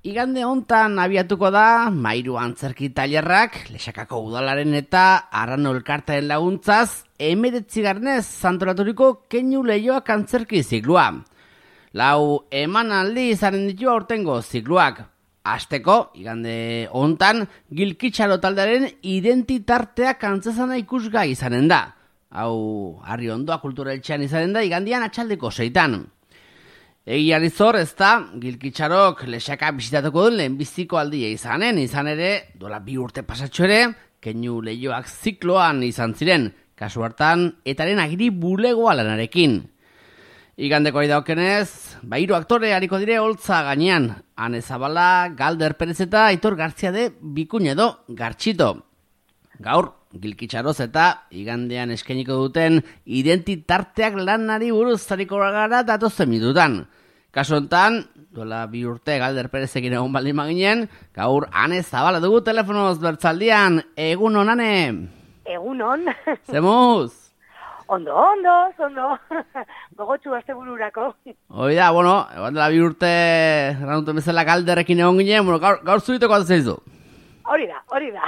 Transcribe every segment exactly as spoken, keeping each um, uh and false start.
igande hontan abiatuko da Mairu Antzerki Tailerrak, Lexakako udalaren eta Arrano elkartearen laguntzaz, emeretzigarnez antolaturiko keinu lehioak antzerki ziklua. Lau emanaldi izanen ditu aurtengo zikluak. Asteko, igande hontan, Gilkitxaro taldearen identitarteak antzezana ikusgai izanen da. Hau, Harri Ondoa kultureltxean izanen da, igandian atxaldeko seitan. Egiari zor, ez da, Gilkitxarok Lexaka bisitatuko duen lehenbiziko aldia izanen, izan ere, dola bi urte pasatxo ere, keinu lehioak zikloan izan ziren, kasu hartan, etaren agiri bulegoa lanarekin. Igandeko ari daukenez, ba hiru aktore hariko dire holtza gainean, Ane Zabala, Galder Perez eta Aitor Gartzia de Bikuña edo Gartxito. Gaur, Gilkitxaroz eta igandean eskainiko duten identitarteak lanari buruz zariko gara datozen minututan. Kasu hontan, duela bi urte Galder Perezekin egon baldin maginen, gaur Ane Zabala dugu telefonoz bertzaldian. Egun hon, Ane? Egun hon. Zemuz? Ondo, ondo, ondo. Gogotxu azte bururako. Hoi da, bueno, egon dela bi urte ranuten bezala Galderrekin egon ginen, bueno, gaur, gaur zuriteko atzeizu. Hori da, hori da.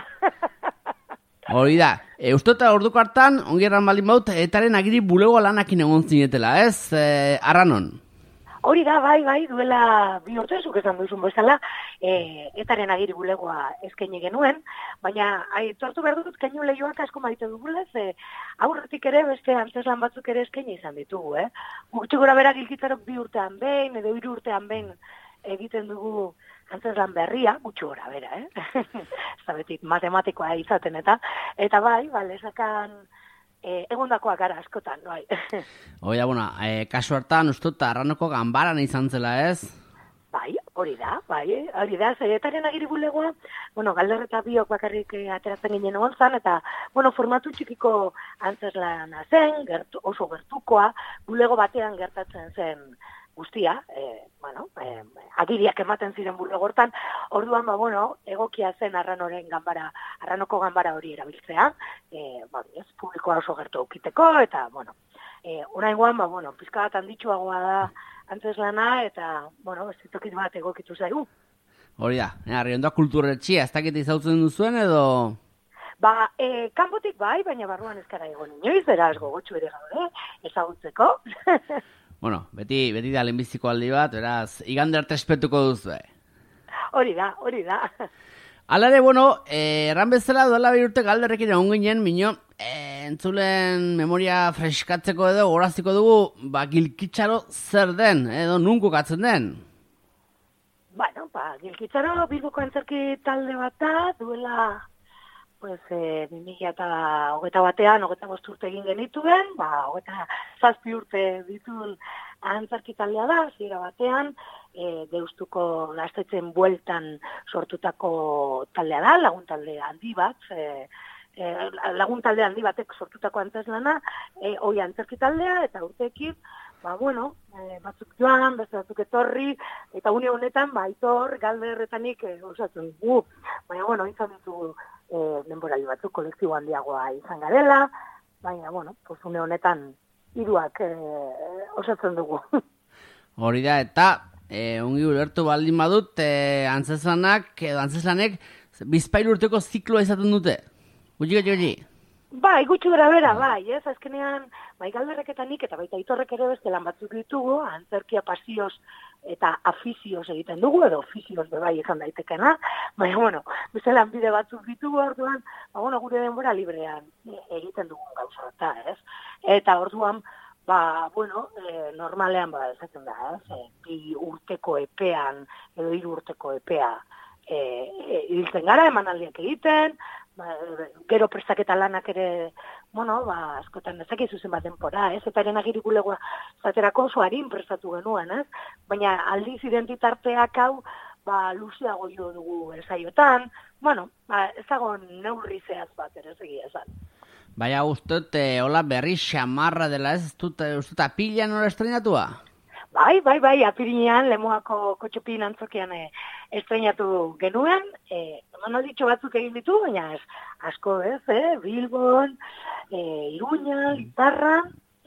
Hori da, e, uste eta orduko hartan, ongi erran baldin baut, etaren agiri bulego lanakin egon zinetela, ez, e, Arranon? Hori da, bai, bai, duela bi urte zuk esan duzun bezala, e, etaren agiri bulegoa eskaini genuen, baina aitortu behar dut keinu lehioak asko maite dugulez, e, aurretik ere beste antzeslan batzuk ere eskaini izan ditugu, eh? Gutxi gora bera Gilkitxarok bi urtean behin, edo hiru urtean behin egiten dugu antzeslan berria, gutxi gora bera, eh? Ez da betik matematikoa izaten eta, eta bai, ba, Lexakan E, egondakoak gara askotan, bai. Oida, bueno, e, kasu hartan, ustut, Arranoko ganbaran izan zela, ez? Bai, hori da, bai, hori da, zeietaren agiri bulegoa, bueno, Galder eta biok bakarrik e, ateratzen ginen egon zan, eta, bueno, formatu txikiko antzeslana zen, gertu, oso gertukoa, bulego batean gertatzen zen guztia, e, bueno, e, agiriak ematen ziren bulegortan, orduan, ba, bueno, egokia zen Arranoren ganbara, Arranoko ganbara hori erabiltzea, e, ba, ez, publikoa oso gertu aukiteko, eta, bueno, e, oraingoan, ba, bueno, pizka bat handitsuagoa da antzeslana, eta, bueno, ez ditokit bat egokitu zaigu. Hori da, Harri Ondoa kulturretxia, ez dakit izautzen duzuen edo... Ba, e, kanpotik bai, baina barruan ezkara egon inoiz, beraz gogotxu ere gaude, ezagutzeko. Bueno, beti, beti da lehenbiziko aldi bat, beraz, igande arte espetuko duzu, eh? Hori da, hori da. Hala ere, bueno, eh, erran bezala duela bi urte Galderrekin egon ginen, mino, eh, entzulen memoria freskatzeko edo goraziko dugu, ba, Gilkitxaro zer den, edo nunko katzen den? Bueno, ba, Gilkitxaro Bilboko antzerki talde bat da, duela... Pues, eh, bi mila eta hogeita batean, hogeita bost urte egin genituen, ba, hogeita zazpi urte dituen antzerki taldea da, zira batean, e, Deustuko Gaztetzen bueltan sortutako taldea da, lagun talde handi bat, e, e, lagun talde handi batek sortutako antzeslana, e, hoi antzerki taldea, eta urteekin, ba, bueno, e, batzuk joan, beste batzuk etorri, eta une honetan, ba, Aitor, Galder eta nik e, osatzen gu, baina, bueno, izan ditugu, E, denborali batzuk kolektibo handiagoa izan garela, baina, bueno, pues une honetan hiruak e, osatzen dugu. Hori da, eta e, ongi ulertu baldin badut, e, antzeslanak, edo antzeslanek, bizpahiru urteko zikloa izaten dute. Gutxi gutxi gutxi? Bai, gutxi gara bera, bai, ez, azkenean, bai Galderrek eta nik, eta baita Aitorrek ere beste lan batzuk ditugu, antzerkia pasioz eta afizioz egiten dugu, edo ofizioz bebai izan daitekena, baina, bueno, beste lanbide batzuk ditugu orduan, ba, bueno, gure denbora librean egiten dugun gauza, eta, ez? Eta orduan, ba, bueno, e, normalean, ba, ezaten da, ez? E, bi urteko epean, edo hiru urteko epea, e, e, hiltzen gara, emanaldiak egiten, ba, gero prestaketa lanak ere, bueno, ba, askotan ezak zuzen bat denpora, ez? Eta eren agiri bulegoa zaterako oso harin prestatu genuen, ez? Baina aldiz identitarteak hau, ba, luzeago jo dugu esaiotan, bueno, ba, ez dago neurri zehaz bat ere segia esan. Baina guztot, eh, hola berri xamarra dela ez, ez dut, uste apila nola estrenatua? Bai, bai, bai, apirinean, Lemoako Kotxopin antzokian e, estrenatu genuen, e, emanalditxo batzuk egin ditu, baina ez, asko ez, eh? Bilbon, e, Iruña, Lizarra,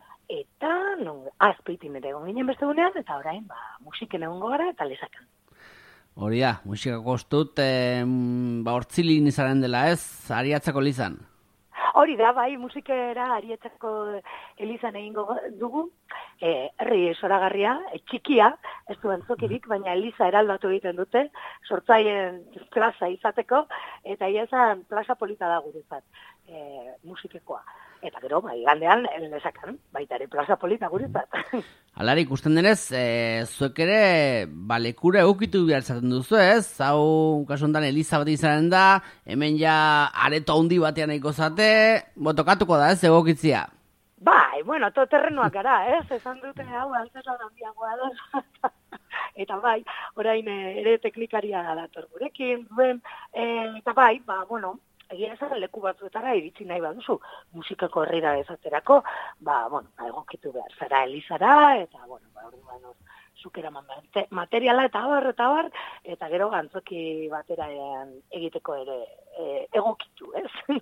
eta non, azpeitin ere egon ginen beste gunean, eta orain, ba, musiken egongo gara eta Lexakan. Hori da, musikako ostut, eh, ba, hortzilin izaren dela ez, Ariatzako Elizan. Hori da, bai, musikera Ariatzako Elizan egingo dugu, eh, herri zoragarria, e, txikia, ez duen zokirik, baina Eliza eraldatu egiten dute, sortzaien plaza izateko, eta iazan plaza polita da guretzat, eh, musikekoa. Eta gero, bai, gandean, lesakan, baita ere plaza polita guretzat. Alari, ikusten denez, e, zuek ere, ba, lekura egukitu behar zaten duzu ez? Hau, kasu honetan, Eliza bat izaren da, hemen ja areto handi batean nahiko zate, botokatuko da ez, egokitzia. Bai, bueno, to terrenoak gara, ez? Esan dute hau, altzera handiagoa da. Eta bai, orain ere teknikaria dator gurekin, duen, e, eta bai, ba, bueno, egia esan leku batzuetara iritsi nahi baduzu, musikako herrira ezaterako, ba, bueno, egokitu behar zara Elizara, eta, bueno, ba, orduan hor, zukera materiala eta bar, eta bar, eta gero gantzoki batera egiteko ere e, egokitu, ez?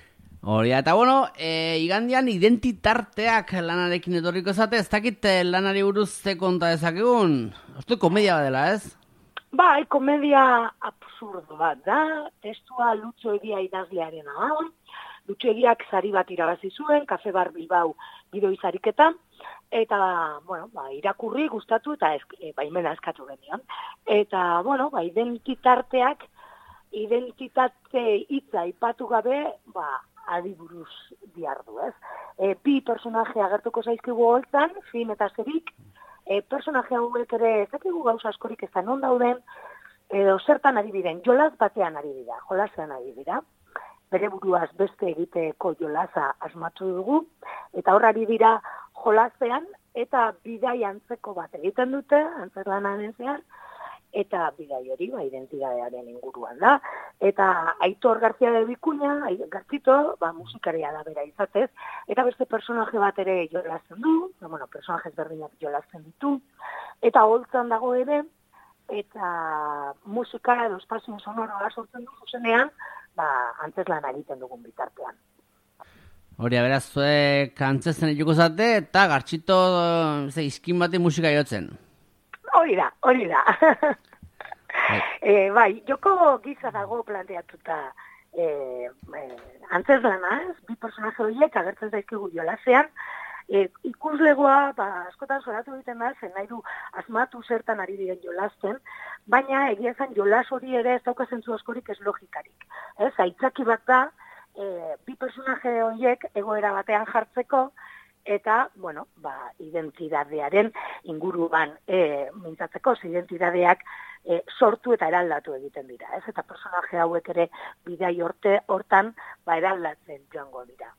Hori, eta bueno, e, igandian identitarteak lanarekin etorriko zate, ez dakit lanari buruz ze konta dezakegun? Ostu komedia badela, ez? Bai, komedia absurdo bat da, testua Lutxo Egia idazlearena da. Lutxo Egiak sari bat irabazi zuen, Kafe Bar Bilbao gidoi sariketa, eta, bueno, ba, irakurri gustatu eta ez, e, baimena eskatu genion. Eta, bueno, ba, identitarteak, identitate hitza aipatu gabe, ba, adiburuz diardu, ez? E, bi personaje agertuko zaizkigu holtzan, Fin eta Zerik, E, personaje hauek ere ezakigu gauza askorik ez da non dauden, edo zertan ari diren, jolaz batean ari dira, jolasean ari dira, bere buruaz beste egiteko jolaza asmatu dugu, eta hor ari dira jolasean, eta bidai antzeko bat egiten dute, antzerlanaren zehar, eta bidai hori, ba, identitatearen inguruan da, eta Aitor García de Bikuña, Gartzito, ba, musikaria da bera izatez, eta beste personaje bat ere jolasten du, no, bueno, personajes berdinak jolasten ditu, eta holtzan dago ere, eta musika edo espazio sonoroa sortzen du zuzenean, ba, antzeslan egiten dugun bitartean. Hori, beraz, zuek antzesten ikuko zate, eta Gartzito ze, izkin bati musika jotzen. Hori da, hori da. e, bai, joko giza dago planteatuta e, e, antzeslana, ez? Bi personaje horiek agertzen zaizkigu jolasean, e, ikuslegoa, ba, askotan zoratu egiten da, zen nahi du asmatu zertan ari diren jolasten, baina egia zen jolas hori ere ez dauka zentzu askorik ez logikarik. Ez, aitzaki bat da, e, bi personaje horiek egoera batean jartzeko, eta, bueno, ba, identitatearen inguruan e, mintzatzeko, identitateak e, sortu eta eraldatu egiten dira, ez? Eta personaje hauek ere bidai horte hortan ba, eraldatzen joango dira.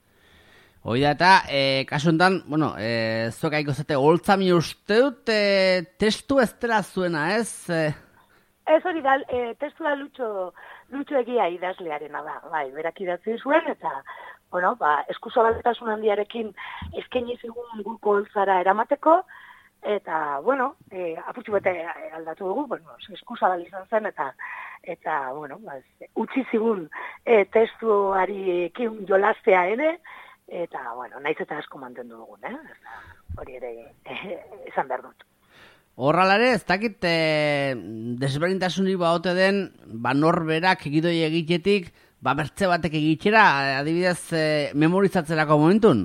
Hoi da, eta, e, kasu enten, bueno, e, zuek aiko zate, holtzami uste dut, e, testu ez dela zuena, ez? E... Ez hori da, e, testua Lutxo, Lutxo Egia idazlearena da, bai, berak idatzi zuen, eta bueno, ba, eskuzabaltasun handiarekin eskaini zigun gulko holtzara eramateko, eta, bueno, e, apurtxu bete aldatu dugu, bueno, eskuzabal izan zen, eta, eta bueno, ba, utzi zigun e, testuari ekin jolastea ere, eta, bueno, naiz eta asko mantendu dugun, eh? Eta, hori ere e, esan behar dut. Horralare, ez dakit e, desberdintasunik baote den, ba norberak egidoi egitetik, ba bertze batek egitxera, adibidez, e, memorizatzerako momentun?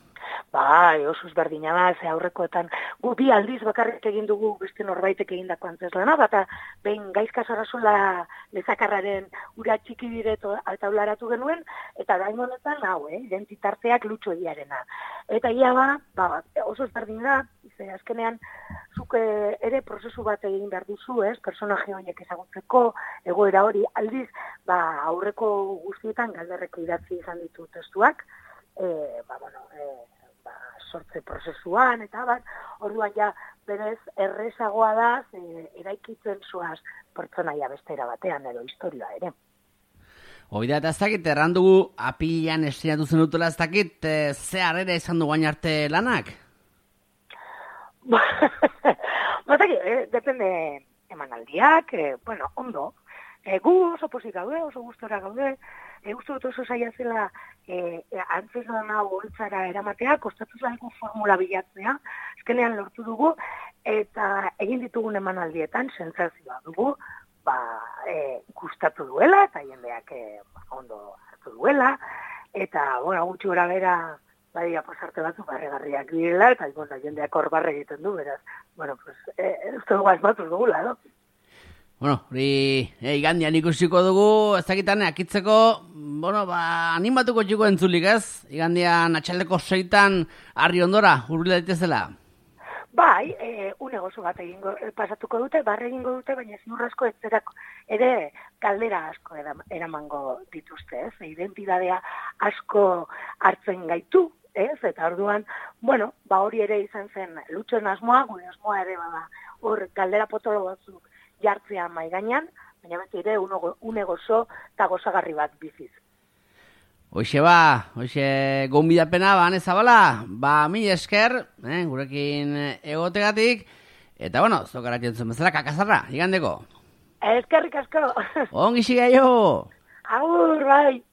Bai, oso ezberdina da, ze aurrekoetan gu bi aldiz bakarrik egin dugu beste norbaitek egindako antzeslana, bata behin gaizka Sarasola lezakarraren ura txiki direto taularatu genuen, eta orain honetan hau, eh, identitarteak Lutxo Egiarena. Eta ia ba, ba, oso ezberdina da, ze azkenean zuk ere prozesu bat egin behar duzu, ez, personaje horiek ezagutzeko, egoera hori aldiz, ba, aurreko guztietan galderreko idatzi izan ditu testuak, e, ba, bueno, e, ba, sortze prozesuan, eta bat, orduan ja, berez, errezagoa da, e, eraikitzen zuaz pertsonaia bestera batean, edo historia ere. Oida, eta ez dakit, errandugu apilan estrenatu zen dutela, ez dakit, e, ze harrera izan du guain arte lanak? Ba, eh, depende emanaldiak, eh, bueno, ondo, E, gu oso pozik gaude, oso gustora gaude, e, uste dut oso zaila zela e, e, antzezan hau holtzara eramatea, kostatu zaigu formula bilatzea, azkenean lortu dugu, eta egin ditugun emanaldietan sentsazioa dugu, ba, e, gustatu duela, eta jendeak e, ondo hartu duela, eta, bueno, gutxi gora bera, badia pasarte batzuk barregarriak direla, eta bueno, jendeak hor barre egiten du, beraz, bueno, pues, e, ez dugu asmatu dugula, no? Bueno, hori e, igandian ikusiko dugu, ez dakitan akitzeko, bueno, ba, animatuko txiko entzulik ez? Igandian atxaldeko seitan harri ondora, hurbil daitezela. Bai, e, une gozo bat egingo, pasatuko dute, barre egingo dute, baina ziurrasko etzerako ere galdera asko eramango dituzte, ez? Identidadea asko hartzen gaitu, ez? Eta orduan, bueno, ba hori ere izan zen Lutxoren asmoa, gure asmoa ere bada hor galdera potolo batzuk jartzea mai gainean, baina beti ere une gozo eta gozagarri bat biziz. Hoxe ba, hoxe gonbidapena ba, Zabala, ba, mi esker, eh, gurekin egotegatik, eta bueno, zokarak jentzen bezala kakazarra, igandeko. Eskerrik asko. Ongi sigaio. Agur, bai.